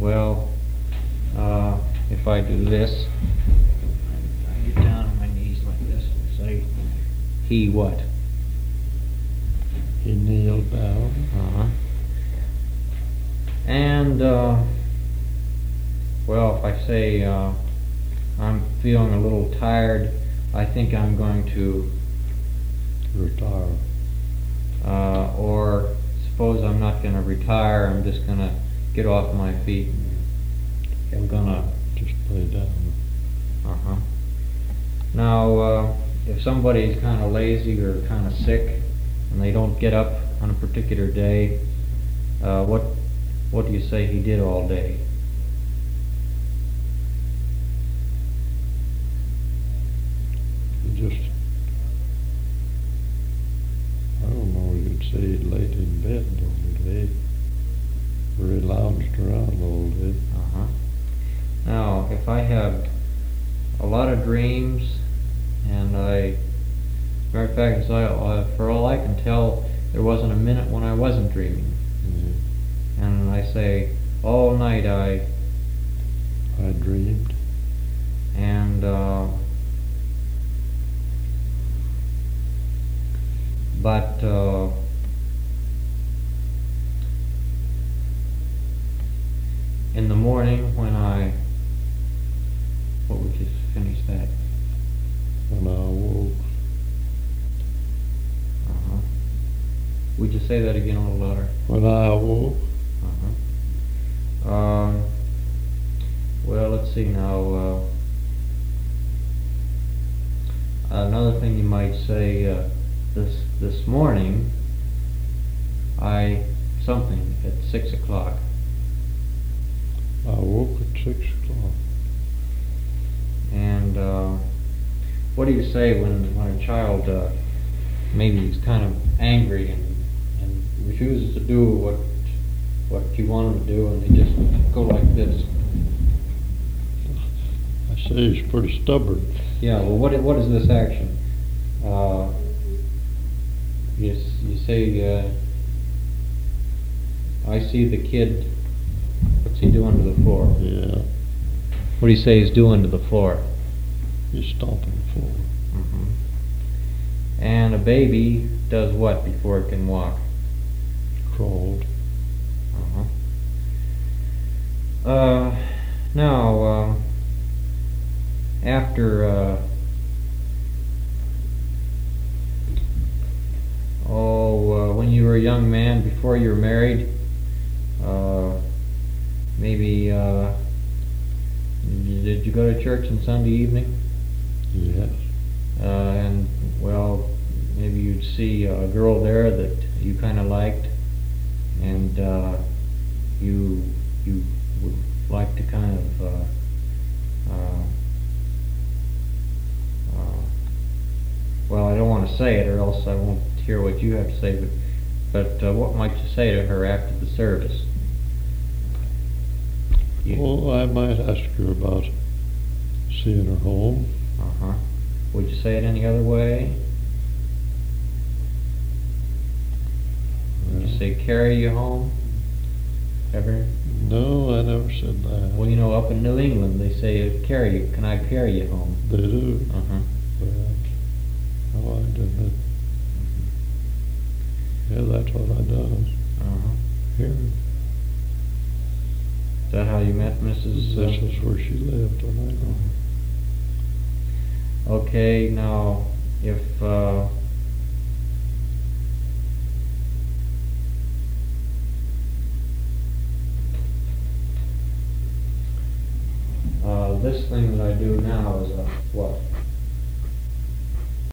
well, if I do this, I get down on my knees like this and say, he what? He kneeled down. Uh-huh. And, well, if I say, I'm feeling a little tired, I think I'm going to Retire. Or suppose I'm not going to retire, I'm just going to get off my feet. I'm going to... Just lay down. Uh-huh. Now, if somebody's kind of lazy or kind of sick, and they don't get up on a particular day, what do you say he did all day? He just, I don't know, you'd say he laid in bed all day, or he lounged around all day. Uh-huh. Now, if I have a lot of dreams, and matter of fact, for all I can tell, there wasn't a minute when I wasn't dreaming. Mm-hmm. And I say, all night I dreamed. And, but, in the morning when what would you finish that? When I awoke. Uh-huh. Would you say that again a little louder? When I awoke. Uh-huh. Well, let's see now. Another thing you might say, this morning, something at 6 o'clock. I woke at 6 o'clock. And what do you say when a child maybe is kind of angry and refuses to do what you want him to do, and they just go like this? I say he's pretty stubborn. Yeah. Well, what is this action? You say, I see the kid. What's he doing to the floor? Yeah. What do you say he's doing to the floor? He's stomping the floor. Mm-hmm. And a baby does what before it can walk? Crawled. Uh-huh. Now, after, when you were a young man, before you were married, maybe, did you go to church on Sunday evening? Yes. And, well, maybe you'd see a girl there that you kind of liked, and you would like to kind of, well, I don't want to say it, or else I won't hear what you have to say, but what might you say to her after the service? Well, I might ask her about seeing her home. Uh-huh. Would you say it any other way? Would you say carry you home? Ever? No, I never said that. Well, you know, up in New England, they say, carry you. Can I carry you home? They do. Uh-huh. Well, no, I didn't. Yeah, that's what I does. Uh-huh. Here. Is that how you met Mrs.? This is where she lived when I go. Okay, now, if, this thing that I do now is a what?